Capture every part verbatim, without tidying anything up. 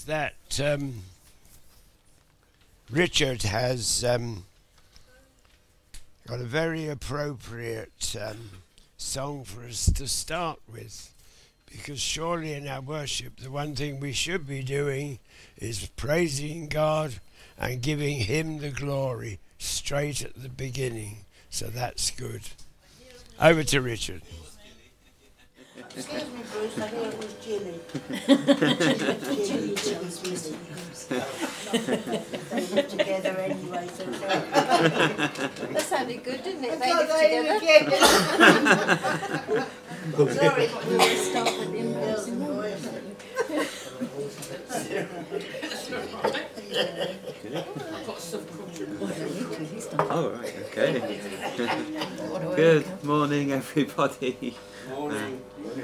is that um, Richard has um, got a very appropriate um, song for us to start with, because surely in our worship the one thing we should be doing is praising God and giving him the glory straight at the beginning. So that's good. Over to Richard. Excuse me, Bruce, I hear it was Jilly. Jilly Jones missing. They live together anyway, so That sounded good, didn't it? They live together. Sorry, we will stop at the girls and boys. Oh, right, okay. Good morning, everybody. Morning.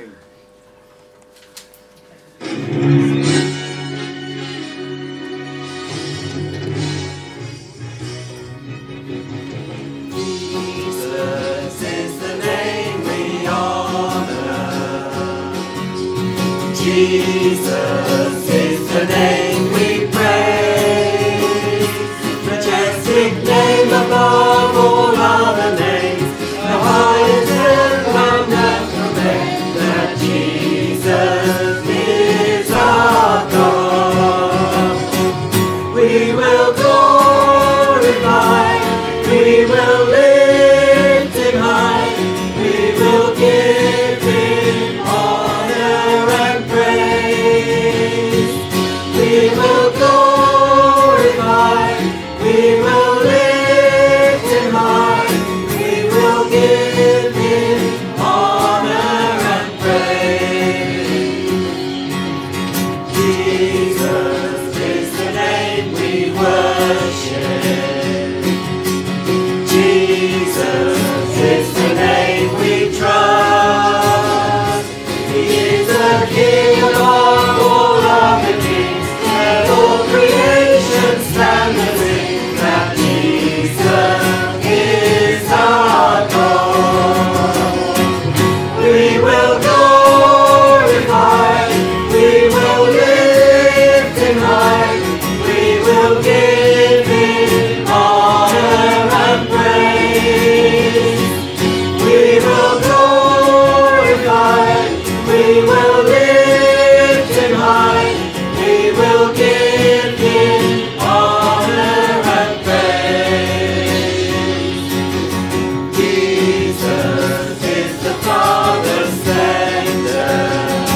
Jesus is the name we honor. Jesus is the name we praise. Majestic name above all other names. The highest and wonderful name that Jesus is our God. We will glorify. We will lift him high, we will give him honor and praise. We will glorify, we will lift him high, we will give him honor and praise. Jesus is the name we worship. Jesus is the name we trust. He is the King above all other kings. Let all creation stand and sing that Jesus is our God. We will glorify, we will lift him high, we will give him honor and praise. We will glorify, we will lift him high, we will give him honor and praise. Jesus is the Father's sender.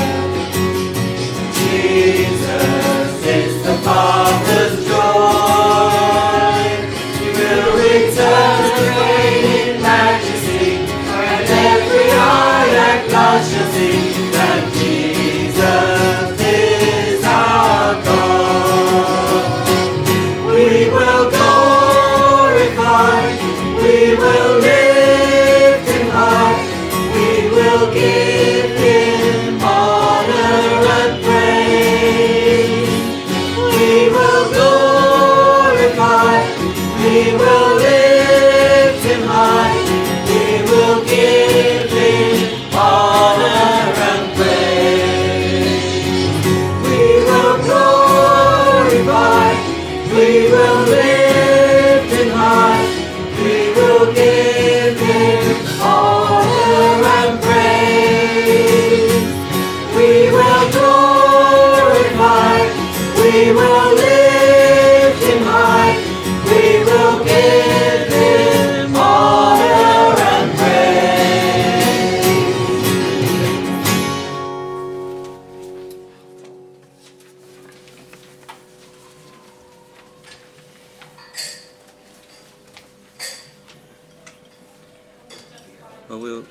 Jesus is the Father's joy. He will return to reign in majesty, and every eye at last shall see that Jesus is our God. We will glorify, we will lift him high, we will give him honor and praise. We will glorify, we will lift him high, we will give him honor and praise. We will glorify, we will lift him high, we will give him honor and praise. We will glorify, we will lift him high, we will give him honor and praise. Well, we'll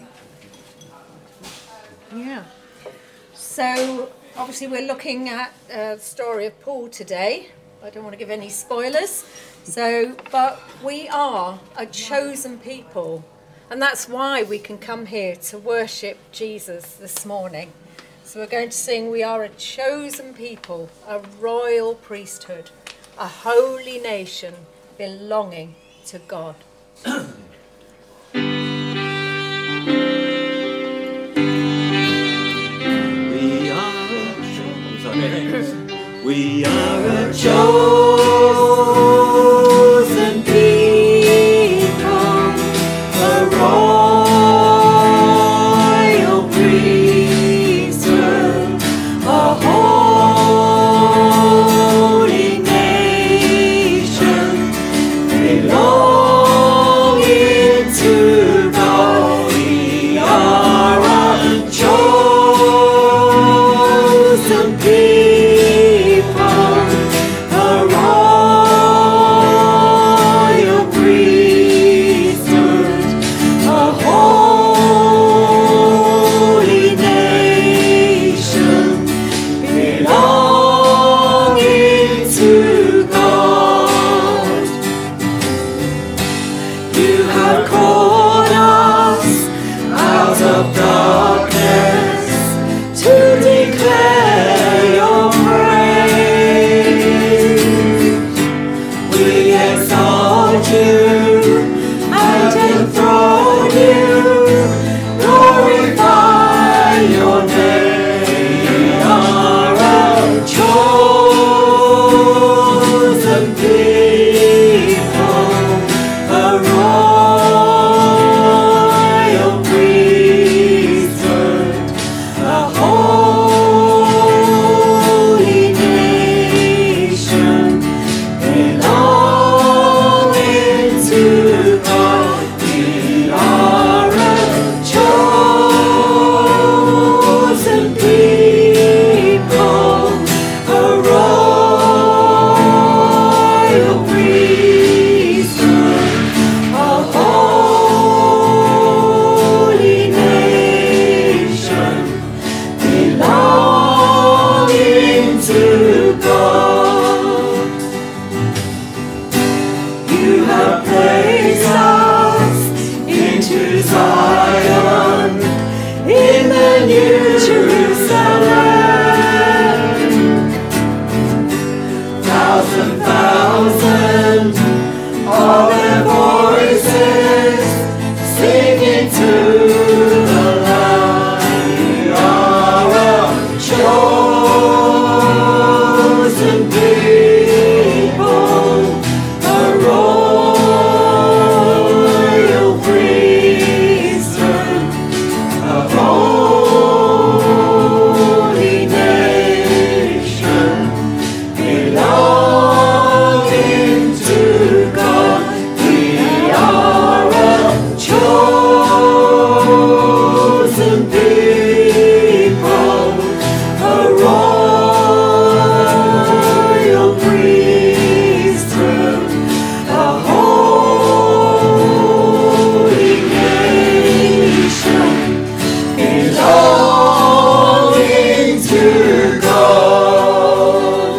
Yeah. So, obviously we're looking at uh, the story of Paul today. I don't want to give any spoilers. So, but we are a chosen people. And that's why we can come here to worship Jesus this morning. So we're going to sing, we are a chosen people, a royal priesthood, a holy nation belonging to God. We are a chosen We are a chosen people, a royal priesthood, a holy nation, belonging to God. We are a chosen people, a royal priesthood, a holy nation, belonging to God. You have called us out of darkness to declare your praise. We exalt you and enthrone you, glorify your name. We are a chosen people, a royal priesthood, a holy nation, belonging to God. We are a chosen people, a royal priesthood, a holy nation, belonging to God. You have placed us into Zion, in the New Jerusalem. Thousand, thousand, all their voices singing to the Lamb. We are a chosen people, a royal priesthood, a holy nation, belonging to God. We are a chosen people, a royal priesthood, a holy nation, belonging to God.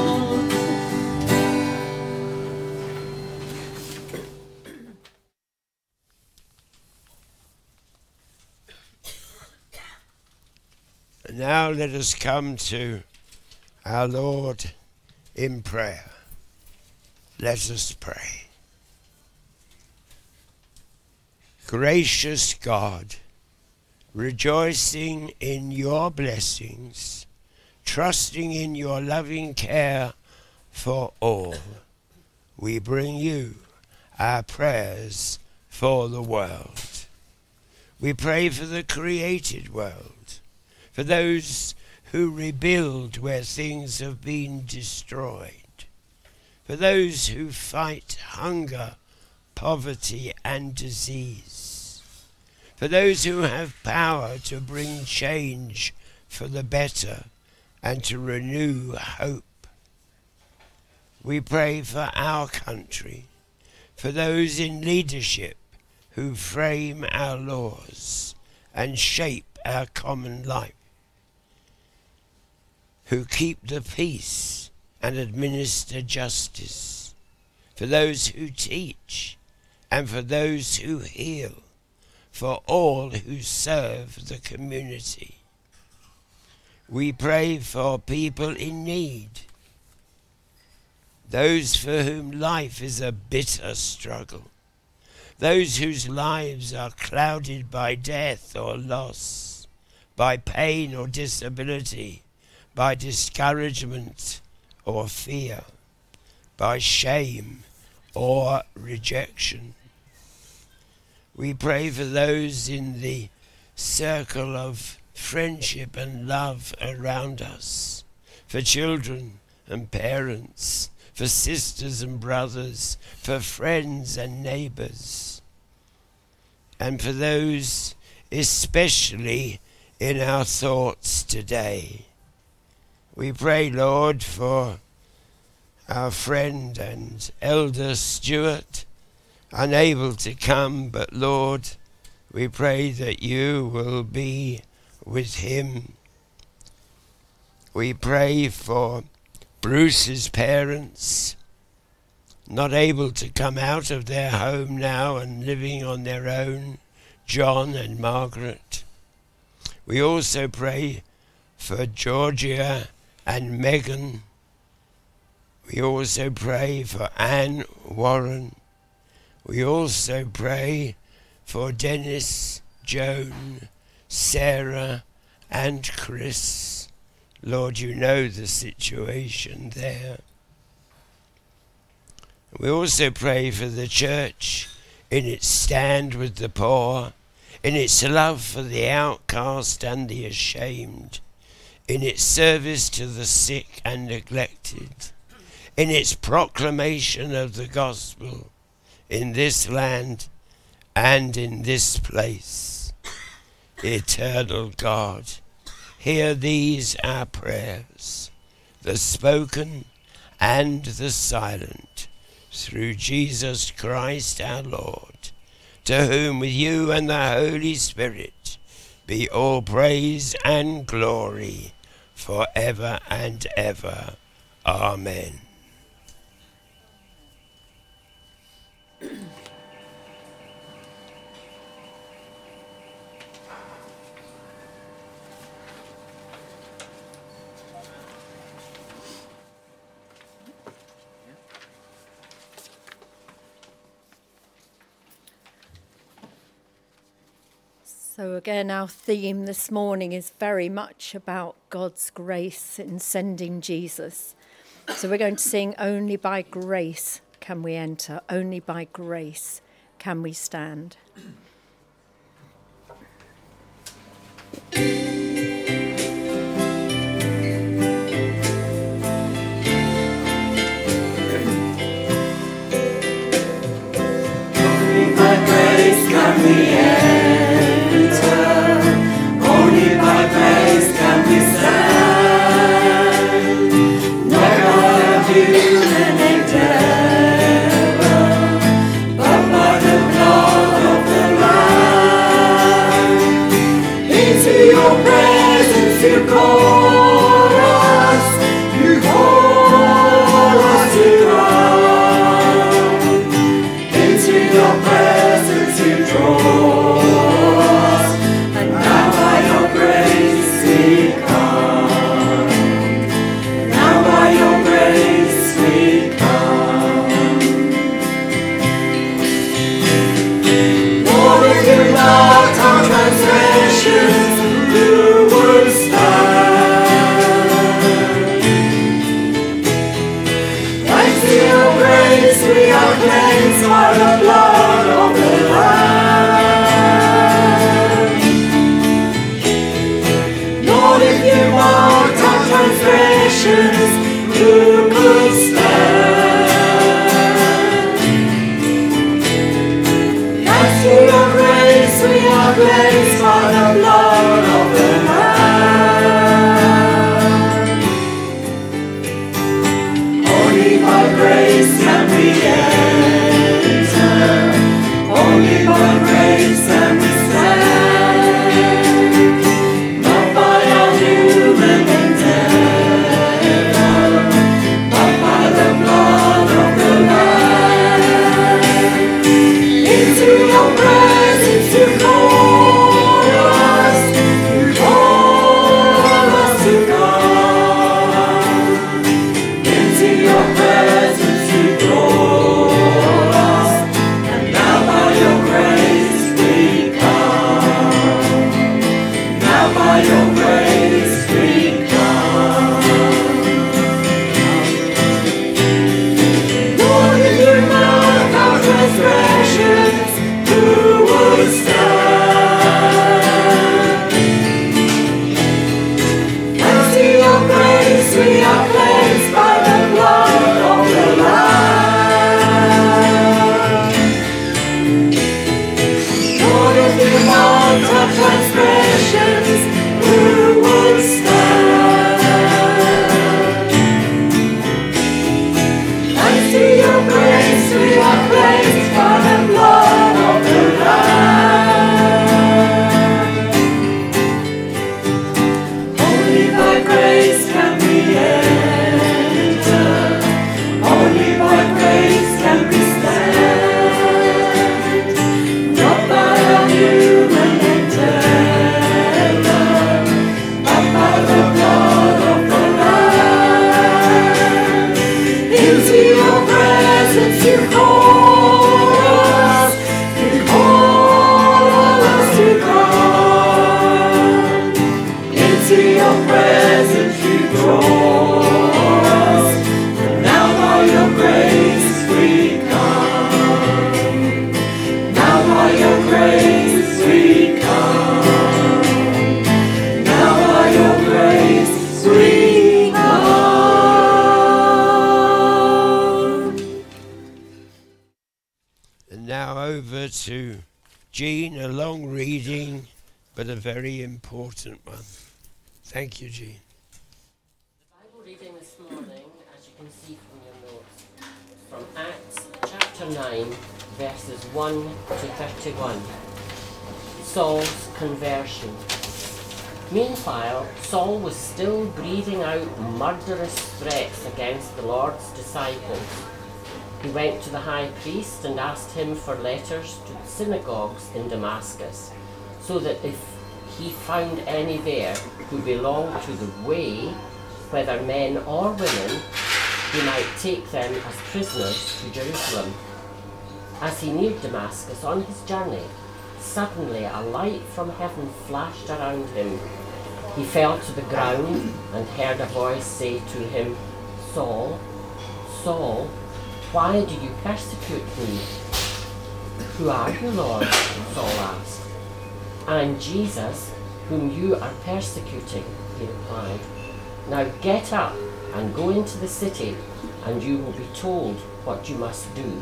And now let us come to our Lord in prayer. Let us pray. Gracious God, rejoicing in your blessings, trusting in your loving care for all, we bring you our prayers for the world. We pray for the created world, for those who rebuild where things have been destroyed, for those who fight hunger, poverty and disease, for those who have power to bring change for the better and to renew hope. We pray for our country, for those in leadership who frame our laws and shape our common life, who keep the peace and administer justice, for those who teach and for those who heal, for all who serve the community. We pray for people in need, those for whom life is a bitter struggle, those whose lives are clouded by death or loss, by pain or disability, by discouragement or fear, by shame or rejection. We pray for those in the circle of friendship and love around us, for children and parents, for sisters and brothers, for friends and neighbours, and for those especially in our thoughts today. We pray, Lord, for our friend and elder Stuart, unable to come, but Lord, we pray that you will be with him. We pray for Bruce's parents, not able to come out of their home now and living on their own, John and Margaret. We also pray for Georgia and Megan. We also pray for Anne Warren. We also pray for Dennis, Joan, Sarah and Chris. Lord, you know the situation there. We also pray for the church in its stand with the poor, in its love for the outcast and the ashamed, in its service to the sick and neglected, in its proclamation of the gospel in this land and in this place. Eternal God, hear these our prayers, the spoken and the silent, through Jesus Christ our Lord, to whom with you and the Holy Spirit be all praise and glory for ever and ever. Amen. So again, our theme this morning is very much about God's grace in sending Jesus. So we're going to sing "Only by Grace Can We Enter, Only by Grace Can We Stand." Only by grace can we enter, only by grace can we stand, not by human endeavor, but by the blood of the Lamb. Into your to Jean, a long reading, but a very important one. Thank you, Jean. The Bible reading this morning, as you can see from your notes, from Acts chapter nine, verses one to thirty-one. Saul's conversion. Meanwhile, Saul was still breathing out murderous threats against the Lord's disciples. He went to the high priest and asked him for letters to the synagogues in Damascus, so that if he found any there who belonged to the way, whether men or women, he might take them as prisoners to Jerusalem. As he neared Damascus on his journey, suddenly a light from heaven flashed around him. He fell to the ground and heard a voice say to him, "Saul, Saul, why do you persecute me?" "Who are you, Lord?" Saul asked. "I'm Jesus, whom you are persecuting," he replied. "Now get up and go into the city, and you will be told what you must do."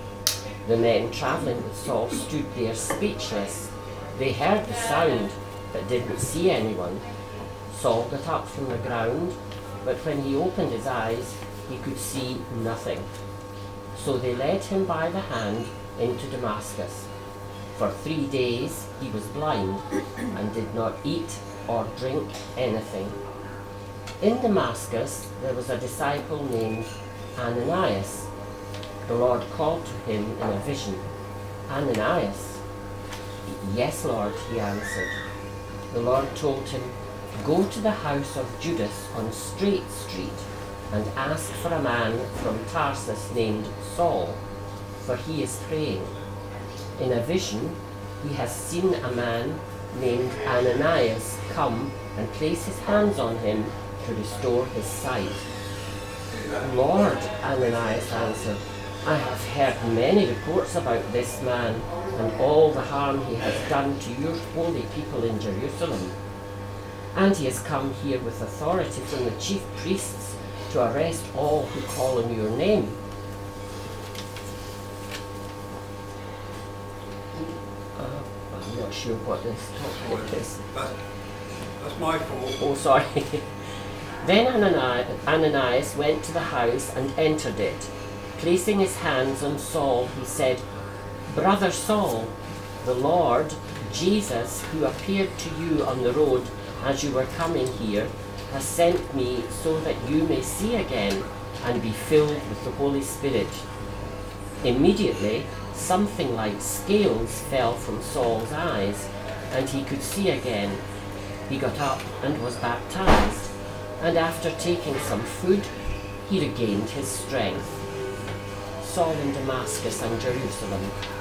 The men travelling with Saul stood there speechless. They heard the sound, but didn't see anyone. Saul got up from the ground, but when he opened his eyes, he could see nothing. So they led him by the hand into Damascus. For three days he was blind and did not eat or drink anything. In Damascus there was a disciple named Ananias. The Lord called to him in a vision, "Ananias." "Yes, Lord," he answered. The Lord told him, "Go to the house of Judas on Straight Street and ask for a man from Tarsus named Saul, for he is praying. In a vision, he has seen a man named Ananias come and place his hands on him to restore his sight." "Lord," Ananias answered, "I have heard many reports about this man and all the harm he has done to your holy people in Jerusalem. And he has come here with authority from the chief priests to arrest all who call on your name." Uh, I'm not sure what this topic is. That, that's my fault. Oh, sorry. Then Anani- Ananias went to the house and entered it. Placing his hands on Saul, he said, "Brother Saul, the Lord, Jesus, who appeared to you on the road as you were coming here, has sent me so that you may see again and be filled with the Holy Spirit." Immediately, something like scales fell from Saul's eyes, and he could see again. He got up and was baptized, and after taking some food, he regained his strength. Saul in Damascus and Jerusalem.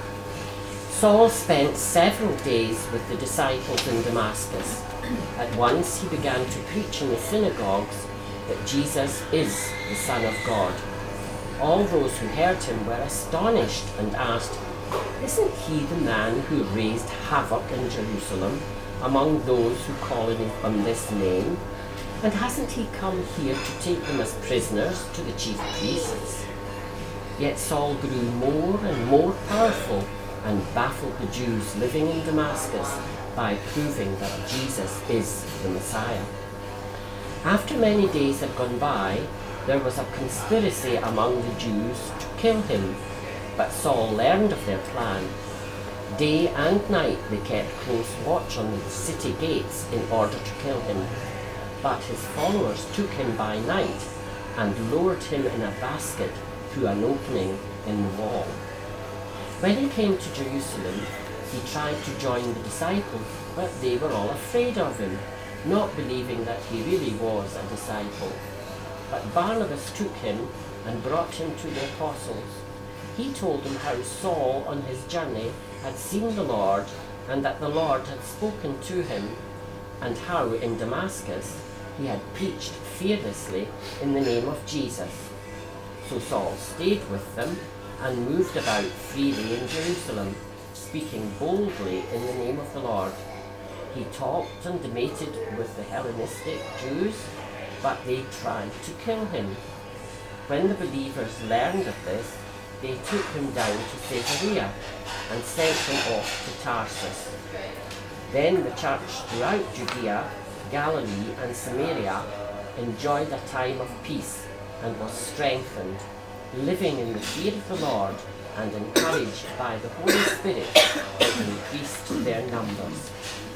Saul spent several days with the disciples in Damascus. At once he began to preach in the synagogues that Jesus is the Son of God. All those who heard him were astonished and asked, "Isn't he the man who raised havoc in Jerusalem among those who call on this name? And hasn't he come here to take them as prisoners to the chief priests?" Yet Saul grew more and more powerful and baffled the Jews living in Damascus by proving that Jesus is the Messiah. After many days had gone by, there was a conspiracy among the Jews to kill him, but Saul learned of their plan. Day and night they kept close watch on the city gates in order to kill him. But his followers took him by night and lowered him in a basket through an opening in the wall. When he came to Jerusalem, he tried to join the disciples, but they were all afraid of him, not believing that he really was a disciple. But Barnabas took him and brought him to the apostles. He told them how Saul on his journey had seen the Lord, and that the Lord had spoken to him, and how in Damascus he had preached fearlessly in the name of Jesus. So Saul stayed with them and moved about freely in Jerusalem, speaking boldly in the name of the Lord. He talked and debated with the Hellenistic Jews, but they tried to kill him. When the believers learned of this, they took him down to Caesarea and sent him off to Tarsus. Then the church throughout Judea, Galilee and Samaria enjoyed a time of peace and was strengthened, living in the fear of the Lord and encouraged by the Holy Spirit, it increased their numbers.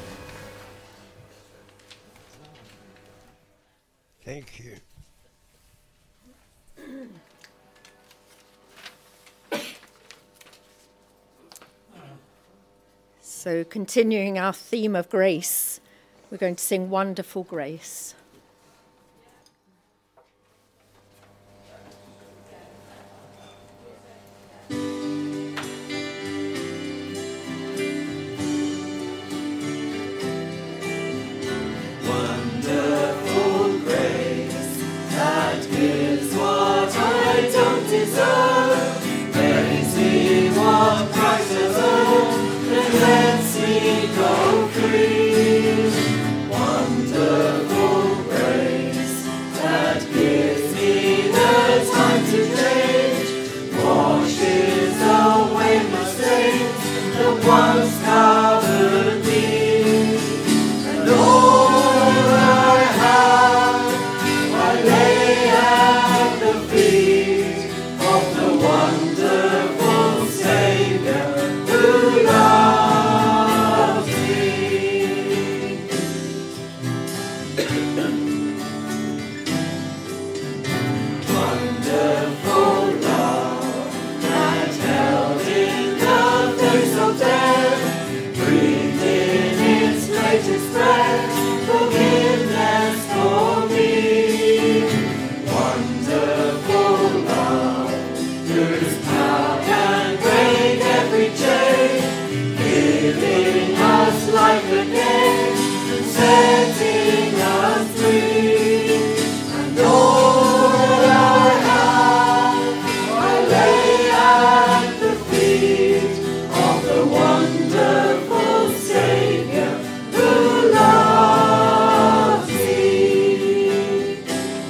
Thank you. So, continuing our theme of grace, we're going to sing Wonderful Grace. Wonderful grace that gives what I don't deserve, makes me what Christ has earned, and lets me go free. Wonderful grace that gives me the time to change, washes away my stains that once covered me, and all I have I lay at the feet of the wonderful Savior who loves me. Wonderful love that held in the face of death, breathed in its latest breath, forgiveness for me. Wonderful love, whose power can break every chain, giving us life again, and setting us free. And all I have, I lay at the feet of the wonderful Savior who loves me.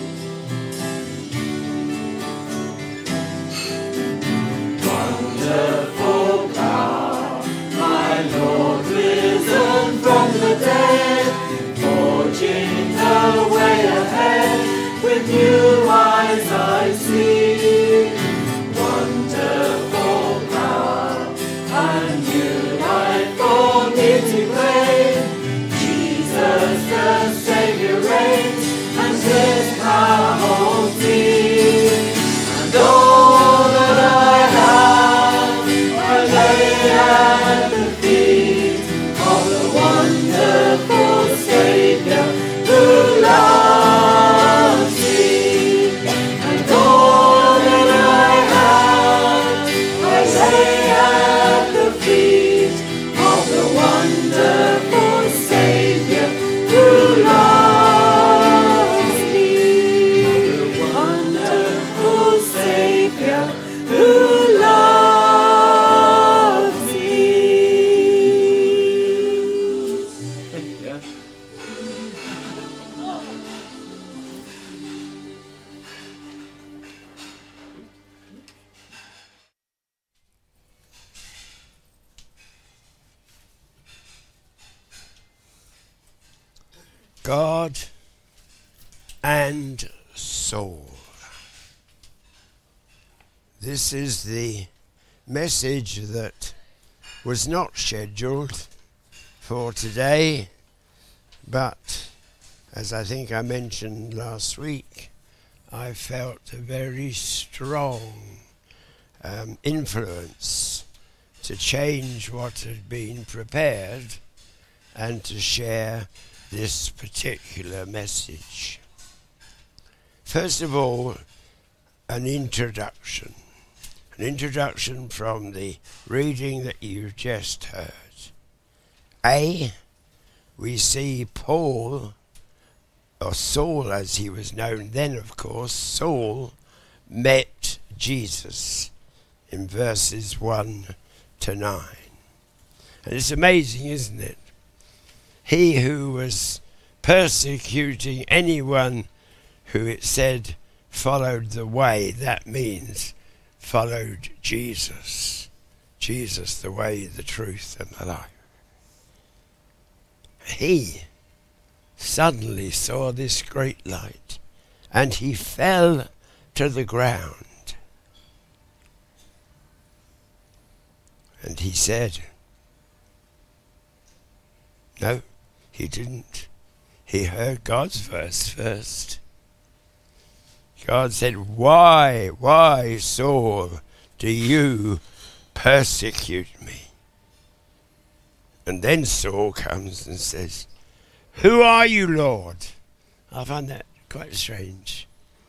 Wonderful power, my Lord risen from the dead, forging the way ahead, with new eyes I see. Wonderful power, a new life for me to claim. Jesus the Savior reigns, and His power holds me. And all that I have, I lay at the feet of the wonderful Savior who loves me. And all that I have, I lay at the feet of the wonderful Savior who loves me. The wonderful Savior who loves me. Yeah. God and soul. This is the message that was not scheduled for today, but as I think I mentioned last week, I felt a very strong um, influence to change what had been prepared and to share this particular message. First of all, an introduction. An introduction from the reading that you've just heard. A, we see Paul, or Saul as he was known then, of course, Saul met Jesus in verses one to nine. And it's amazing, isn't it? He who was persecuting anyone who, it said, followed the way, that means followed Jesus. Jesus, the way, the truth, and the life. He suddenly saw this great light, and he fell to the ground. And he said, no, he didn't. He heard God's verse first. God said, why, why, Saul, do you persecute me? And then Saul comes and says, who are you, Lord? I find that quite strange.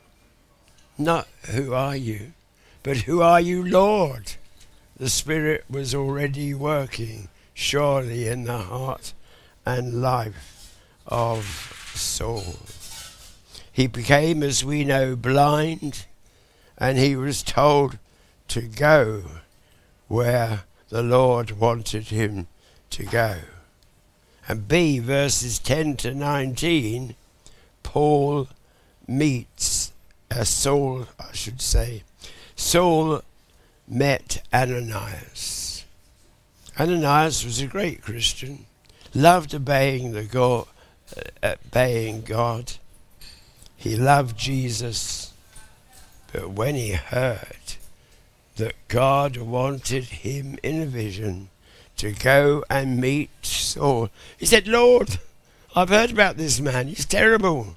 Not who are you, but who are you, Lord? The Spirit was already working, surely, in the heart and life of Saul. He became, as we know, blind, and he was told to go where the Lord wanted him to go. And B, verses ten to nineteen, Paul meets, uh, Saul, I should say, Saul met Ananias. Ananias was a great Christian, loved obeying the God, uh, obeying God. He loved Jesus, but when he heard that God wanted him in a vision to go and meet Saul, he said, Lord, I've heard about this man. He's terrible.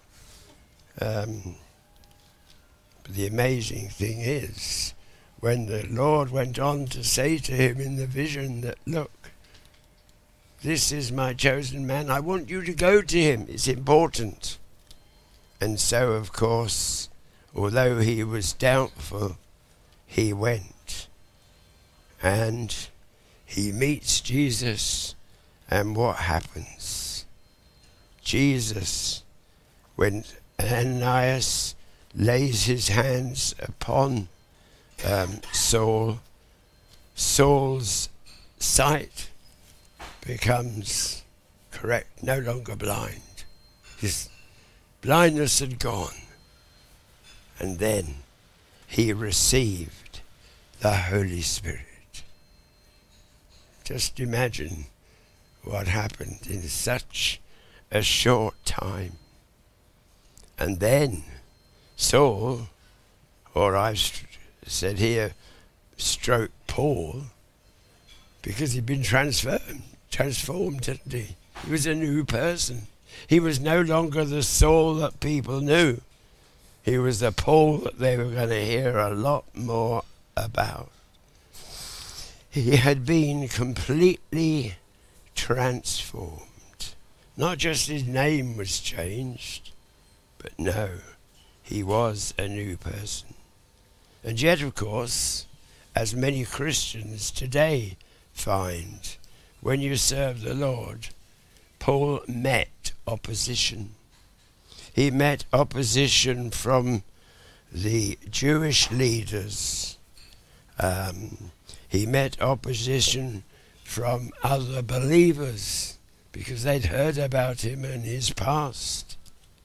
Um, but the amazing thing is, when the Lord went on to say to him in the vision that, look, this is my chosen man. I want you to go to him. It's important. And so, of course, although he was doubtful, he went. And he meets Jesus. And what happens? Jesus, when Ananias lays his hands upon um, Saul, Saul's sight becomes correct, no longer blind. His blindness had gone. And then he received the Holy Spirit. Just imagine what happened in such a short time. And then Saul, or I've said here, stroke Paul, because he'd been transformed, transformed, didn't he? He was a new person. He was no longer the Saul that people knew. He was the Paul that they were going to hear a lot more about. He had been completely transformed. Not just his name was changed, but no, he was a new person. And yet, of course, as many Christians today find, when you serve the Lord, Paul met opposition. He met opposition from the Jewish leaders. Um, he met opposition from other believers because they'd heard about him and his past.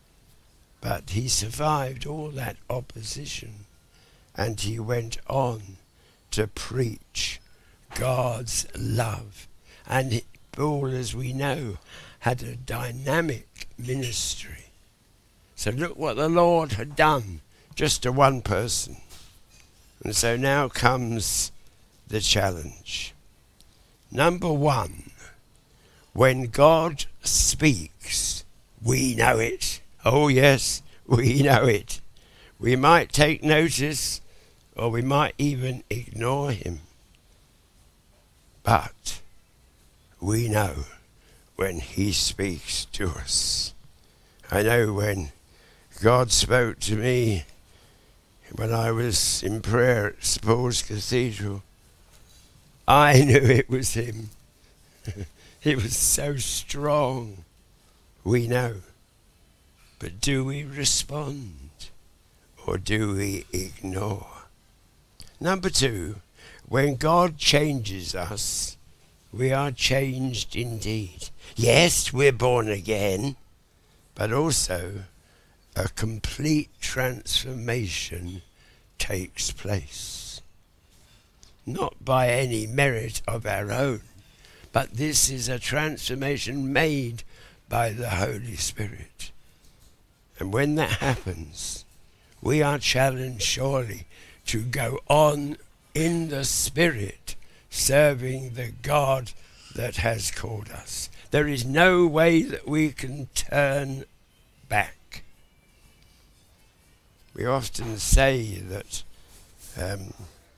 But he survived all that opposition, and he went on to preach God's love. And he, Paul, as we know, had a dynamic ministry. So look what the Lord had done just to one person. And so now comes the challenge. Number one, when God speaks, we know it. Oh yes, we know it. We might take notice, or we might even ignore him. But we know when he speaks to us. I know when God spoke to me when I was in prayer at Saint Paul's Cathedral, I knew it was him. It was so strong. We know. But do we respond, or do we ignore? Number two, when God changes us, we are changed indeed. Yes, we're born again, but also a complete transformation takes place. not by any merit of our own, but this is a transformation made by the Holy Spirit. And when that happens, we are challenged surely to go on in the Spirit, serving the God that has called us. There is no way that we can turn back. We often say that um,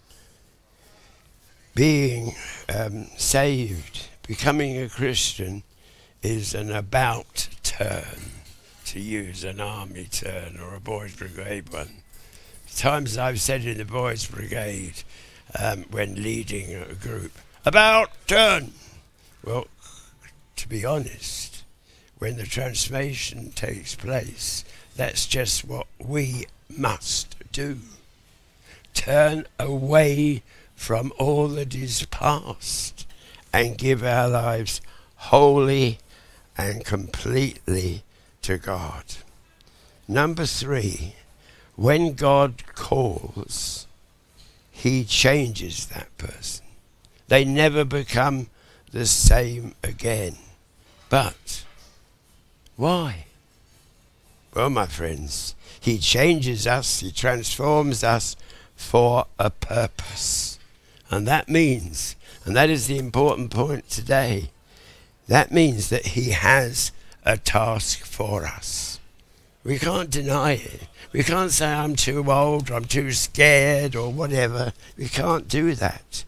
being um, saved, becoming a Christian, is an about turn, to use an army turn or a boys' brigade one. Times I've said in the boys' brigade, um, when leading a group, about turn. Well, to be honest, when the transformation takes place, that's just what we must do. Turn away from all that is past and give our lives wholly and completely to God. Number three, when God calls, he changes that person. They never become the same again. But why? Well, my friends, he changes us, he transforms us for a purpose. And that means, and that is the important point today, that means that he has a task for us. We can't deny it. We can't say I'm too old, or I'm too scared, or whatever. We can't do that.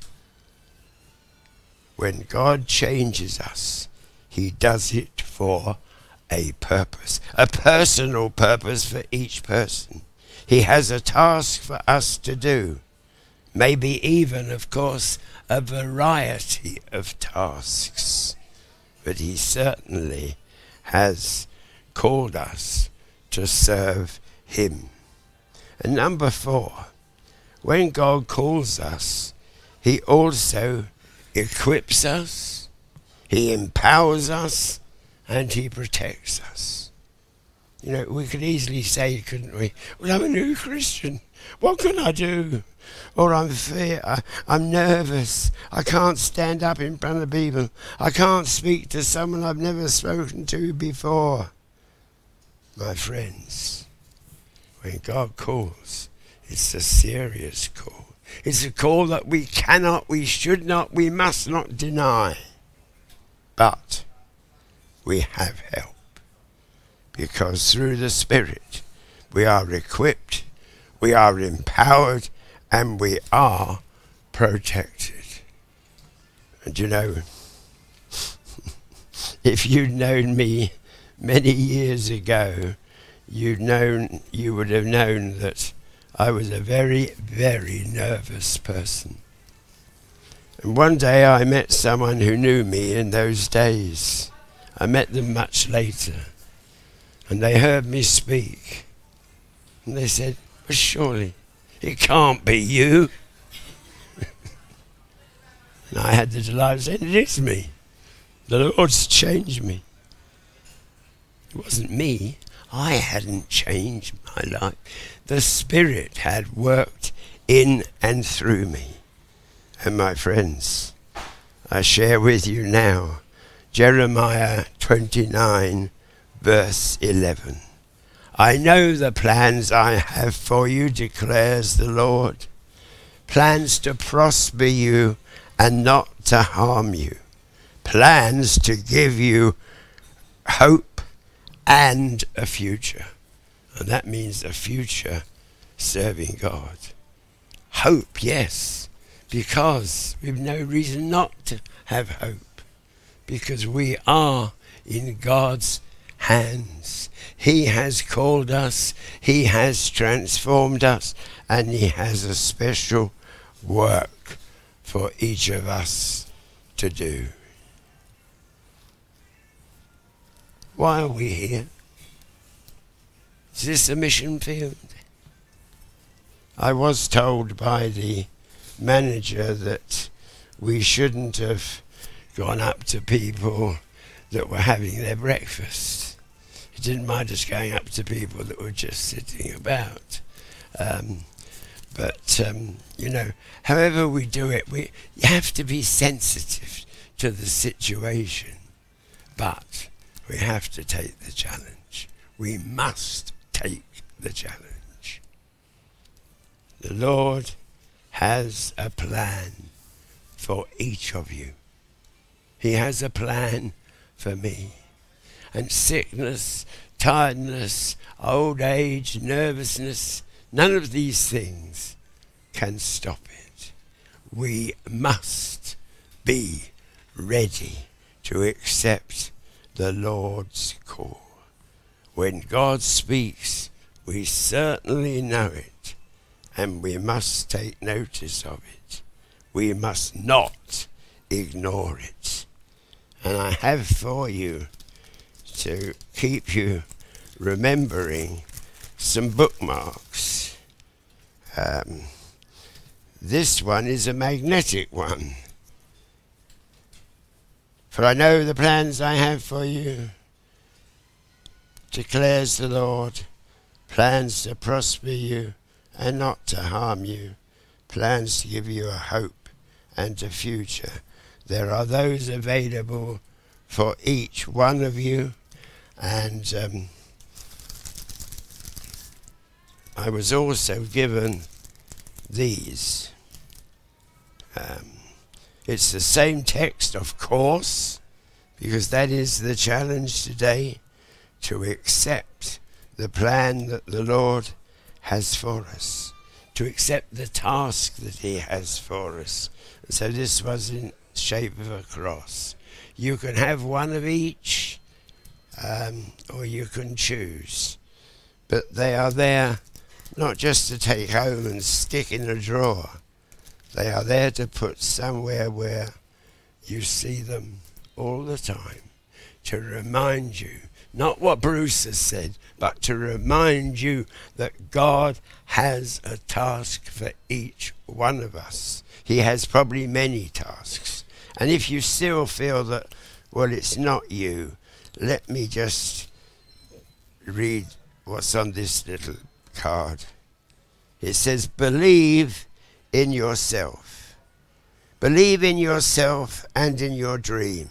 When God changes us, he does it for a purpose, a personal purpose for each person. He has a task for us to do. Maybe even, of course, a variety of tasks. But he certainly has called us to serve him. And number four, when God calls us, he also equips us, he empowers us, and he protects us. You know, we could easily say, couldn't we, well, I'm a new Christian, what can I do? Or I'm fear, I, I'm nervous, I can't stand up in front of people, I can't speak to someone I've never spoken to before. My friends, when God calls, it's a serious call. It's a call that we cannot, we should not, we must not deny. But we have help, because through the Spirit we are equipped, we are empowered, and we are protected. And you know, if you'd known me many years ago, you'd known, you would have known that I was a very, very nervous person. And one day I met someone who knew me in those days. I met them much later, and they heard me speak. And they said, well, surely it can't be you. And I had the delight of saying, it is me. The Lord's changed me. It wasn't me. I hadn't changed my life. The Spirit had worked in and through me. And my friends, I share with you now Jeremiah twenty-nine, verse eleven. I know the plans I have for you, declares the Lord. Plans to prosper you and not to harm you. Plans to give you hope and a future. And that means a future serving God. Hope, yes, because we've no reason not to have hope, because we are in God's hands. He has called us, he has transformed us, and he has a special work for each of us to do. Why are we here? Is this a mission field? I was told by the manager that we shouldn't have gone up to people that were having their breakfast. He didn't mind us going up to people that were just sitting about. Um, But, um, you know, however we do it, we you have to be sensitive to the situation. But we have to take the challenge. We must take the challenge. The Lord has a plan for each of you. He has a plan for me. And sickness, tiredness, old age, nervousness, none of these things can stop it. We must be ready to accept the Lord's call. When God speaks, we certainly know it, and we must take notice of it. We must not ignore it. And I have for you, to keep you remembering, some bookmarks. Um, this one is a magnetic one. For I know the plans I have for you, declares the Lord, plans to prosper you and not to harm you, plans to give you a hope and a future. There are those available for each one of you, and um, I was also given these. Um, it's the same text, of course, because that is the challenge today, to accept the plan that the Lord has for us, to accept the task that he has for us. So this was in shape of a cross. You can have one of each, um, or you can choose. But they are there not just to take home and stick in a drawer. They are there to put somewhere where you see them all the time, to remind you, not what Bruce has said, but to remind you that God has a task for each one of us. He has probably many tasks. And if you still feel that, well, it's not you, let me just read what's on this little card. It says, believe in yourself. Believe in yourself and in your dream.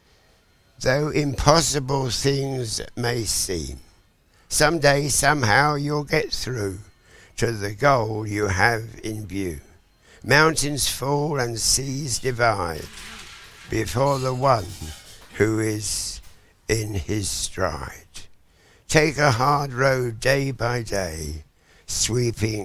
Though impossible things may seem, someday, somehow, you'll get through to the goal you have in view. Mountains fall and seas divide before the one who is in his stride. Take a hard road day by day, sweeping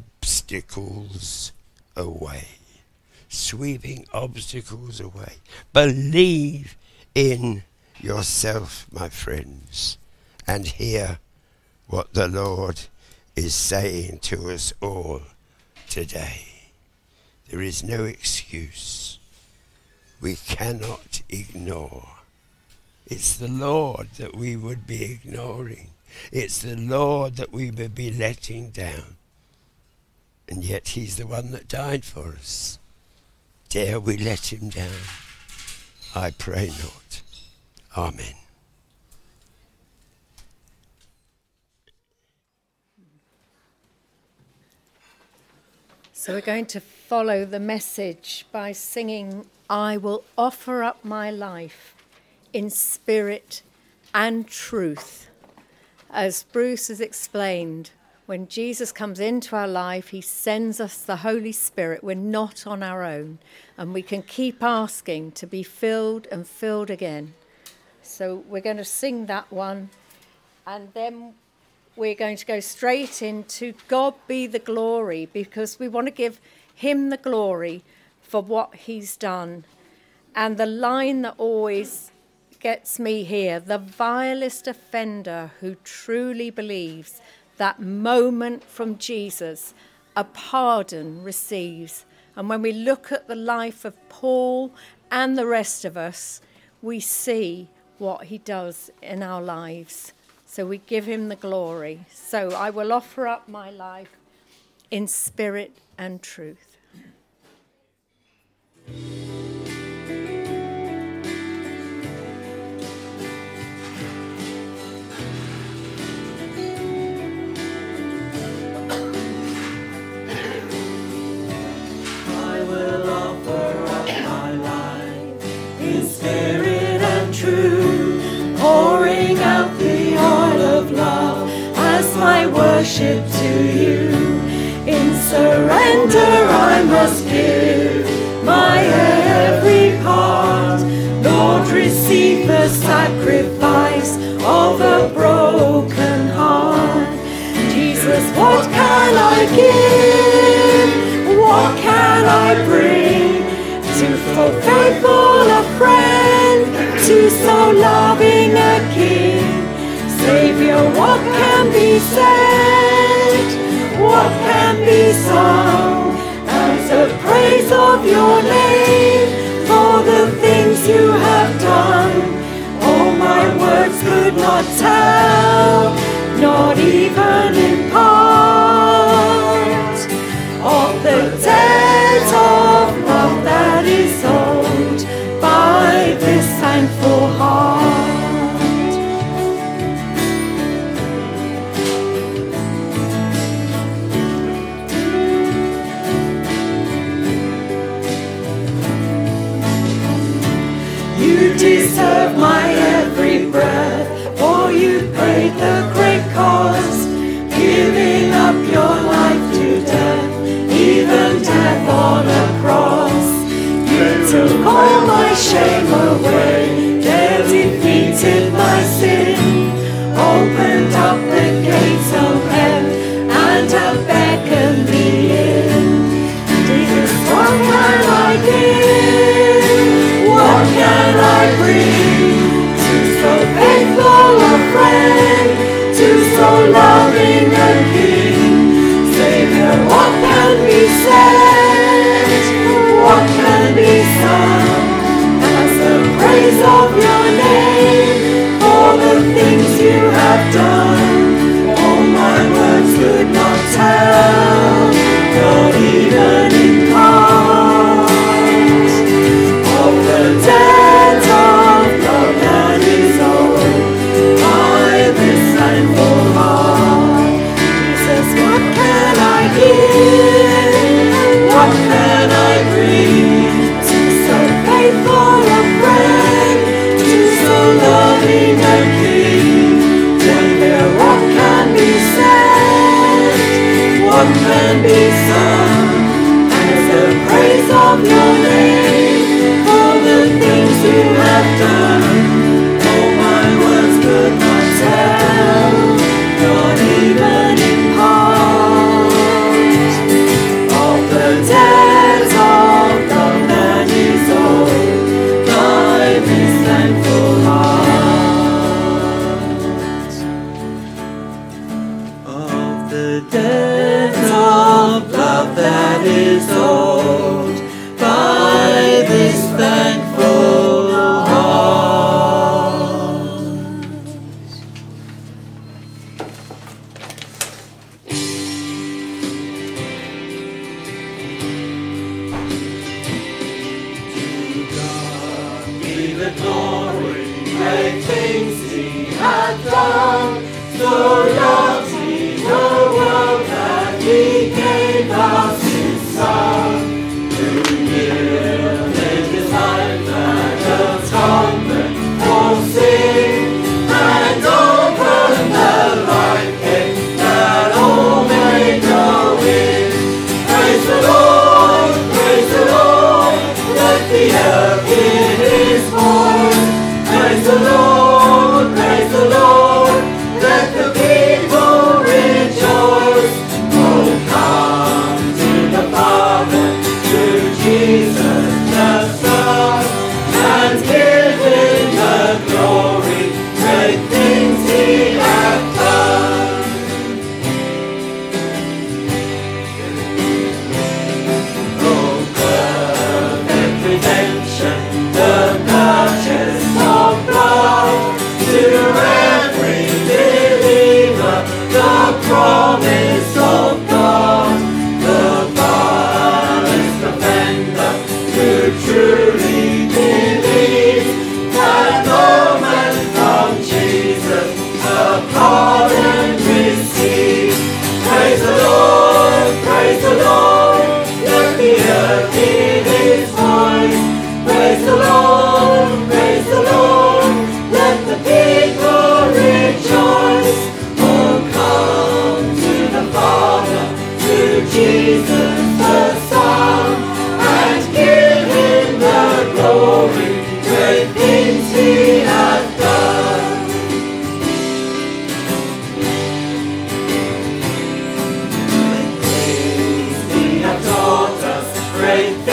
obstacles away. Sweeping obstacles away. Believe in yourself, my friends, and hear what the Lord is saying to us all today. There is no excuse. We cannot ignore. It's the Lord that we would be ignoring. It's the Lord that we would be letting down. And yet he's the one that died for us. Dare we let him down? I pray not. Amen. So we're going to follow the message by singing, I will offer up my life in spirit and truth. As Bruce has explained, when Jesus comes into our life, he sends us the Holy Spirit. We're not on our own, and we can keep asking to be filled and filled again. So we're going to sing that one, and then we're going to go straight into God be the glory, because we want to give him the glory for what he's done. And the line that always gets me here, the vilest offender who truly believes, that moment from Jesus, a pardon receives. And when we look at the life of Paul and the rest of us, we see what he does in our lives. So we give him the glory. So I will offer up my life in spirit and truth. must give my every part. Lord, receive the sacrifice of a broken heart. Jesus, what can I give? What can I bring to so faithful a friend, to so loving a King? Savior, what can be said? What can be sung as a praise of your name for the things you have done? All my words could not tell, not even in part, of the debt of love that is owed by this thankful heart. You deserve my every breath, for you paid the great cost, giving up your life to death, even death on a cross. You took all my shame away, there defeated my sin, opened up the gates of heaven, and have beckoned me in. Jesus, what can I give? What can I bring to so faithful a friend, to so loving a King? Savior, what can be said? What can be sung as the praise of your name for the things you have done? All my words could not tell, not even in part, of the debt of love that is owed by this thankful heart. Jesus, what can I give? What can I bring to so faithful a friend, to so loving a King? Savior, what can be said? What can be sung as the praise of your name for the things you have done? Oh, my words could not tell, not even in part, of the debt of love that is owed by this thankful heart. Of the debt of love that is owed by this thankful heart. To God be the glory, great things He hath done. So loved He the world that He gave us His Son, who yielded His life at atonement for sin, and opened the life gate that all may go in. Praise the Lord, praise the Lord, let the earth hear His voice. Praise the Lord, praise the Lord, let the people rejoice. Oh, come to the Father, to Jesus the Son, and give Him the glory, great things He hath done. Oh, perfect redemption, the purchase of blood, to every believer, the promise of God, the vilest offender who truly believes that no man from Jesus the pardon receives. Praise the Lord, praise the Lord, let the earth hear His voice. Praise the Lord, praise the Lord, let the people rejoice. Oh, come to the Father, to Jesus the Son,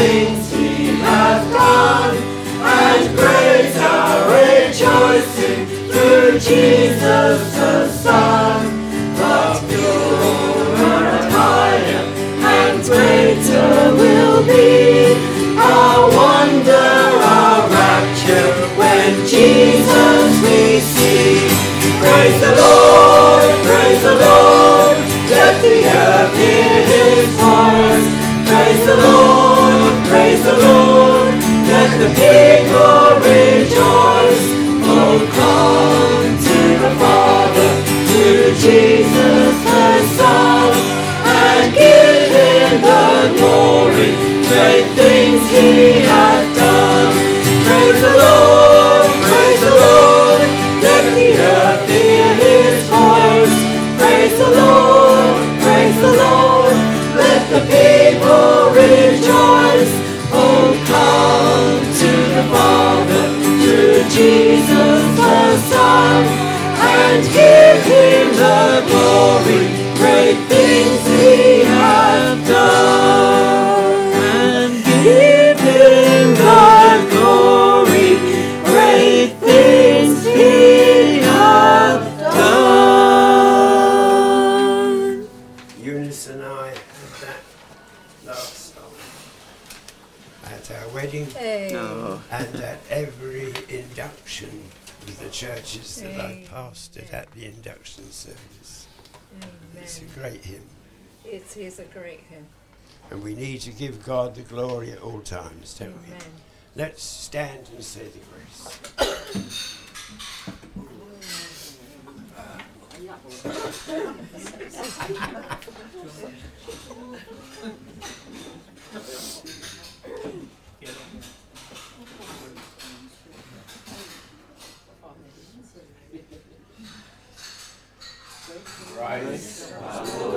things he hath done, and great our rejoicing through Jesus the Son. But purer and higher and greater will be our wonder, our rapture, when Jesus we see. Praise the Lord, praise the Lord, let the earth hear his voice. Praise the Lord, praise the Lord, let the people rejoice. Oh, come to the Father, to Jesus the Son, and give him the glory, great things he hath done. Praise the Lord, praise the Lord, let the earth hear his voice. Praise the Lord, praise the Lord, let the people rejoice. Oh, come to the Father, to Jesus the Son, and give him the glory, great things he hath done. And give him the glory, great things he hath done. Eunice and I had that last song at our wedding Hey. No. and at every induction with the churches that I Amen. pastored at the induction service. It's a Amen. great hymn. It is a great hymn. And we need to give God the glory at all times, don't we? Amen. Let's stand and say the grace. Christ, our Lord.